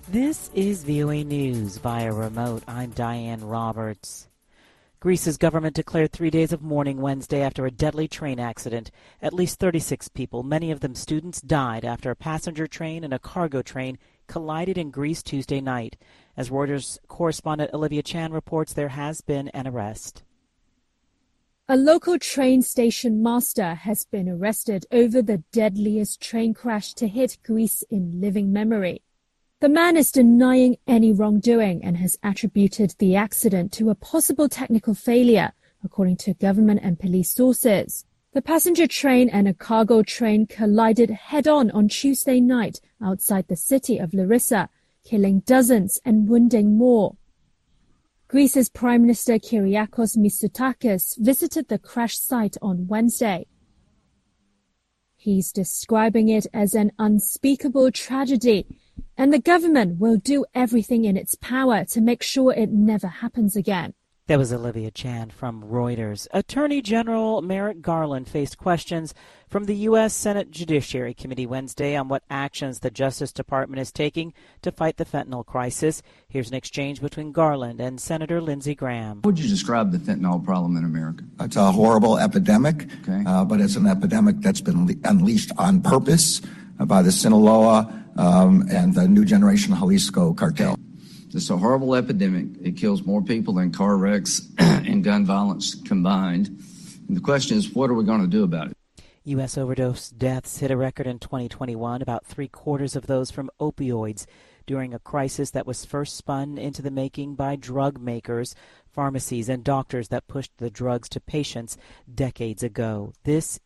This is VOA News via remote. I'm Diane Roberts. Greece's government declared 3 days of mourning Wednesday after a deadly train accident. At least 36 people, many of them students, died after a passenger train and a cargo train collided in Greece Tuesday night. As Reuters correspondent Olivia Chan reports, there has been an arrest. A local train station master has been arrested over the deadliest train crash to hit Greece in living memory. The man is denying any wrongdoing and has attributed the accident to a possible technical failure, according to government and police sources. The passenger train and a cargo train collided head-on on Tuesday night outside the city of Larissa, killing dozens and wounding more. Greece's Prime Minister Kyriakos Mitsotakis visited the crash site on Wednesday. He's describing it as an unspeakable tragedy, and the government will do everything in its power to make sure it never happens again. That was Olivia Chan from Reuters. Attorney General Merrick Garland faced questions from the U.S. Senate Judiciary Committee Wednesday on what actions the Justice Department is taking to fight the fentanyl crisis. Here's an exchange between Garland and Senator Lindsey Graham. How would you describe the fentanyl problem in America? It's a horrible epidemic, but it's an epidemic that's been unleashed on purpose by the Sinaloa and the New Generation Jalisco cartel. It's a horrible epidemic. It kills more people than car wrecks and gun violence combined. And the question is, what are we going to do about it? U.S. overdose deaths hit a record in 2021, about 3/4 of those from opioids, during a crisis that was first spun into the making by drug makers, pharmacies, and doctors that pushed the drugs to patients decades ago. This